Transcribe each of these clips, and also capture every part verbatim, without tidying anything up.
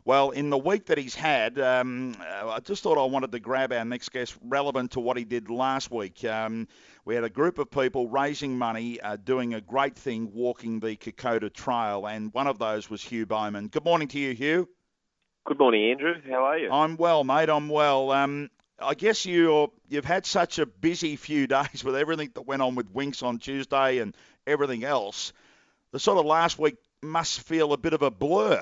Well, in the week that he's had, um, uh, I just thought I wanted to grab our next guest relevant to what he did last week. Um, we had a group of people raising money, uh, doing a great thing, walking the Kokoda Trail, and one of those was Hugh Bowman. Good morning to you, Hugh. Good morning, Andrew. How are you? I'm well, mate. I'm well. Um, I guess you're, you've had such a busy few days with everything that went on with Winx on Tuesday and everything else. The sort of last week must feel a bit of a blur.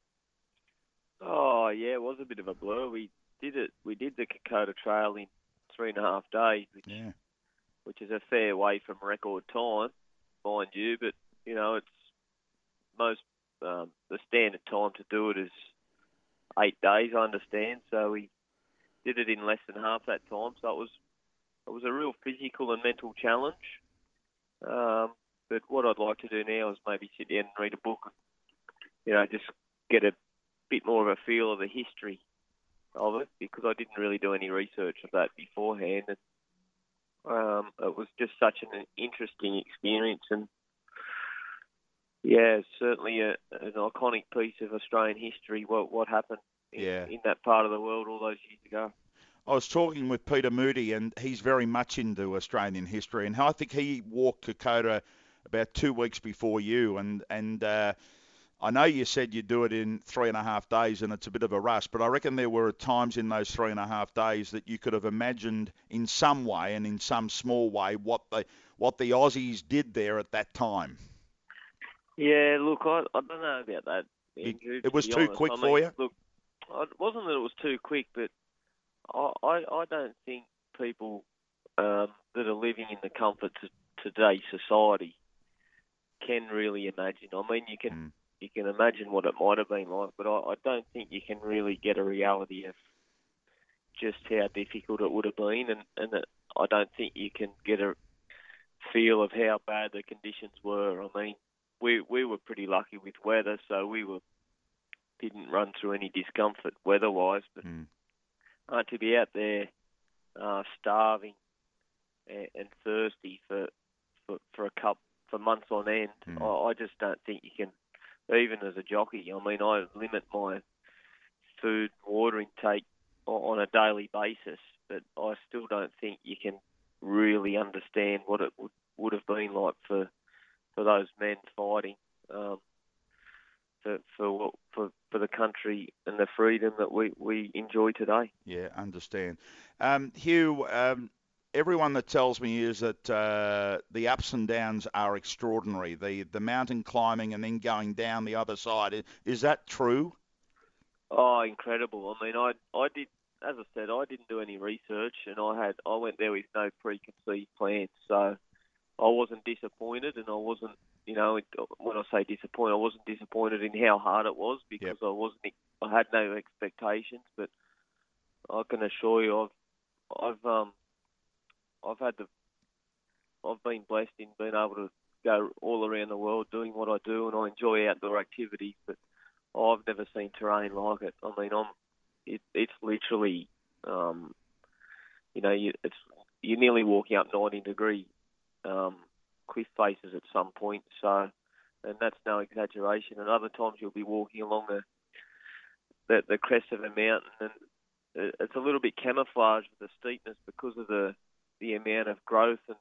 Oh, yeah, it was a bit of a blur. We did it. We did the Kokoda Trail in three and a half days, which Yeah. which is a fair way from record time, mind you. But you know, it's most um, the standard time to do it is eight days, I understand. So we did it in less than half that time. So it was it was a real physical and mental challenge. Um, but what I'd like to do now is maybe sit down and read a book. You know, just get a bit more of a feel of the history of it, because I didn't really do any research of that beforehand. And, um, it was just such an interesting experience, and yeah, certainly a, an iconic piece of Australian history. What what happened in, Yeah. in that part of the world all those years ago. I was talking with Peter Moody, and he's very much into Australian history, and I think he walked Kokoda about two weeks before you, and and uh, I know you said you do it in three and a half days, and it's a bit of a rush, but I reckon there were times in those three and a half days that you could have imagined in some way and in some small way what the what the Aussies did there at that time. Yeah, look, I, I don't know about that, You, Andrew. it To was be too honest, quick I for mean, you. look, it wasn't that it was too quick, but I I, I don't think people um, that are living in the comforts of today's society can really imagine. I mean, you can Mm. you can imagine what it might have been like, but I, I don't think you can really get a reality of just how difficult it would have been, and, and that I don't think you can get a feel of how bad the conditions were. I mean, we we were pretty lucky with weather, so we were didn't run through any discomfort weather-wise, but Mm. uh, to be out there uh, starving and, and thirsty for, for for a cup for months on end, Mm. I, I just don't think you can. Even as a jockey, I mean, I limit my food, water intake on a daily basis, but I still don't think you can really understand what it would, would have been like for for those men fighting um, for for for for the country and the freedom that we, we enjoy today. Yeah, understand. Um, Hugh, um, everyone that tells me is that uh, the ups and downs are extraordinary. The the mountain climbing and then going down the other side. Is, is that true? Oh, incredible! I mean, I I did, as I said, I didn't do any research, and I had I went there with no preconceived plans, so I wasn't disappointed, and I wasn't, you know, it, when I say disappointed, I wasn't disappointed in how hard it was, because Yep. I wasn't, I had no expectations. But I can assure you, I've, I've, um, I've had the, I've been blessed in being able to go all around the world doing what I do, and I enjoy outdoor activities. But I've never seen terrain like it. I mean, I'm, it, it's literally, um, you know, you, it's you're nearly walking up ninety degree um, cliff faces at some point. So, and that's no exaggeration. And other times you'll be walking along the the, the crest of a mountain, and it's a little bit camouflaged with the steepness because of the the amount of growth and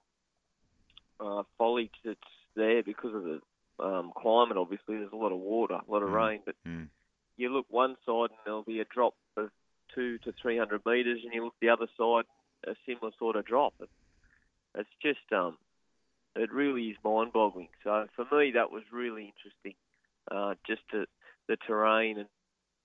uh, foliage that's there because of the um, climate. Obviously, there's a lot of water, a lot of Mm. rain, but Mm. you look one side and there'll be a drop of two to three hundred metres, and you look the other side, a similar sort of drop. It, it's just um, it really is mind-boggling. So for me, that was really interesting. Uh, just to, the terrain and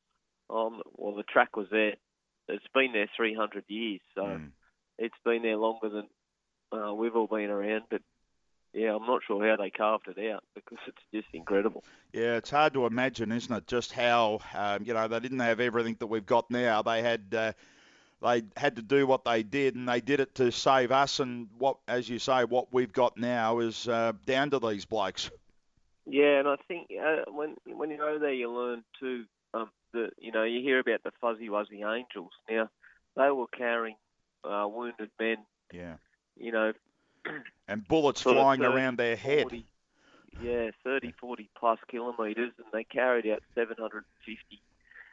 um, well, the track was there. It's been there three hundred years, so Mm. it's been there longer than uh, we've all been around. But yeah, I'm not sure how they carved it out, because it's just incredible. Yeah, it's hard to imagine, isn't it? Just how um, you know they didn't have everything that we've got now. They had uh, they had to do what they did, and they did it to save us. And what, as you say, what we've got now is uh, down to these blokes. Yeah, and I think uh, when when you go there, you learn too. Um, that you know, you hear about the Fuzzy Wuzzy Angels. Now, they were carrying uh, wounded men. Yeah. You know, And bullets sort of flying thirty, around their head. forty, yeah, thirty, forty plus kilometres, and they carried out seven hundred fifty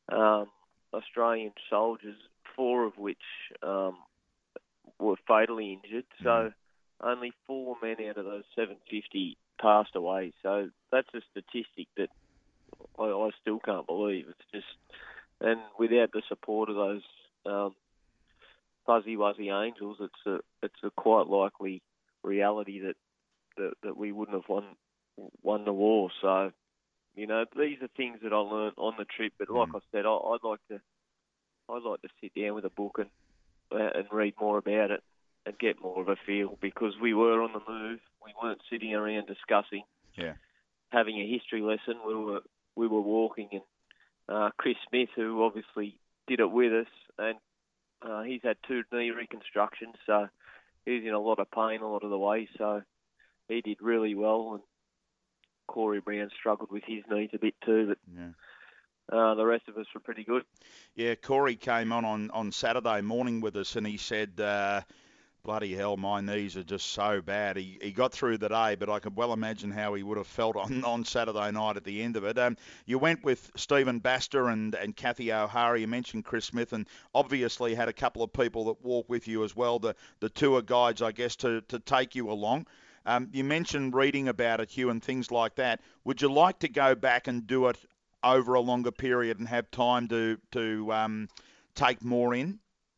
um, Australian soldiers, four of which um, were fatally injured. So Mm. only four men out of those seven hundred fifty passed away. So that's a statistic that I, I still can't believe. It's just, and without the support of those um, fuzzy wuzzy angels, it's a it's a quite likely reality that, that, that we wouldn't have won won the war. So, you know, these are things that I learned on the trip. But like Mm. I said, I, I'd like to I'd like to sit down with a book and and read more about it and get more of a feel, because we were on the move. We weren't sitting around discussing, Yeah. having a history lesson. We were we were walking, and uh, Chris Smith, who obviously did it with us, and uh, he's had two knee reconstructions, so he's in a lot of pain a lot of the way. So he did really well, and Corey Brown struggled with his knees a bit too, but Yeah. uh, the rest of us were pretty good. Yeah, Corey came on, on on Saturday morning with us, and he said, uh, bloody hell, my knees are just so bad. He he got through the day, but I could well imagine how he would have felt on, on Saturday night at the end of it. Um, you went with Stephen Baster and, and Kathy O'Hara. You mentioned Chris Smith, and obviously had a couple of people that walk with you as well, the, the tour guides, I guess, to, to take you along. Um, you mentioned reading about it, Hugh, and things like that. Would you like to go back and do it over a longer period and have time to, to um, take more in?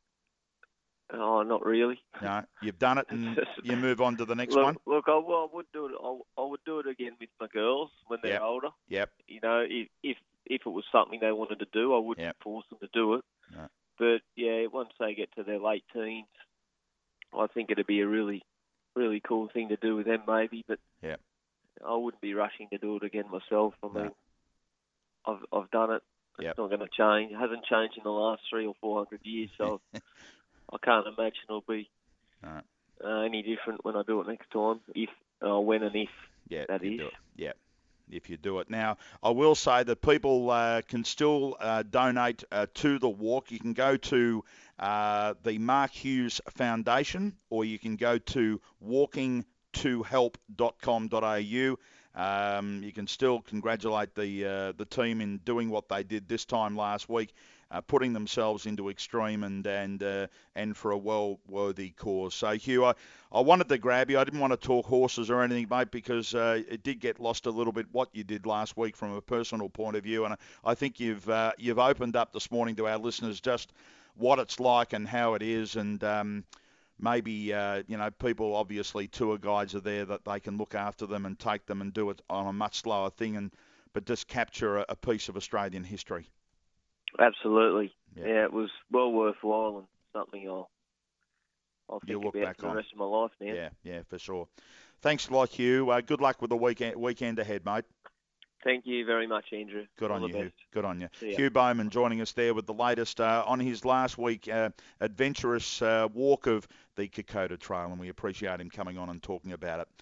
Oh, not really. No, you've done it, and you move on to the next look, one. Look, I, well, I would do it. I, I would do it again with my girls when they're Yep. older. Yep. You know, if if if it was something they wanted to do, I wouldn't Yep. force them to do it. No. But yeah, once they get to their late teens, I think it'd be a really, really cool thing to do with them, maybe. But Yep. I wouldn't be rushing to do it again myself. I No. mean, I've I've done it. It's Yep. not going to change. It hasn't changed in the last three or four hundred years, so I can't imagine it'll be No. uh, any different when I do it next time. If uh, when and if Yeah, that you is. do it. Yeah, if you do it. Now, I will say that people uh, can still uh, donate uh, to the walk. You can go to uh, the Mark Hughes Foundation, or you can go to walking to help dot com dot a u. Um, you can still congratulate the uh, the team in doing what they did this time last week, uh, putting themselves into extreme and and uh, and for a well-worthy cause. So, Hugh, I, I wanted to grab you. I didn't want to talk horses or anything, mate, because uh, it did get lost a little bit what you did last week from a personal point of view, and I think you've uh, you've opened up this morning to our listeners just what it's like and how it is, and um, maybe, uh, you know, people, obviously tour guides are there that they can look after them and take them and do it on a much slower thing, and but just capture a, a piece of Australian history. Absolutely. Yeah. Yeah, it was well worthwhile and something I'll, I'll You'll think look about back for the on. rest of my life now. Yeah, yeah, for sure. Thanks a lot, Hugh. Uh, good luck with the weekend weekend ahead, mate. Thank you very much, Andrew. Good All on the you, Hugh. best. Good on you. See ya. Hugh Bowman joining us there with the latest uh, on his last week uh, adventurous uh, walk of the Kokoda Trail, and we appreciate him coming on and talking about it.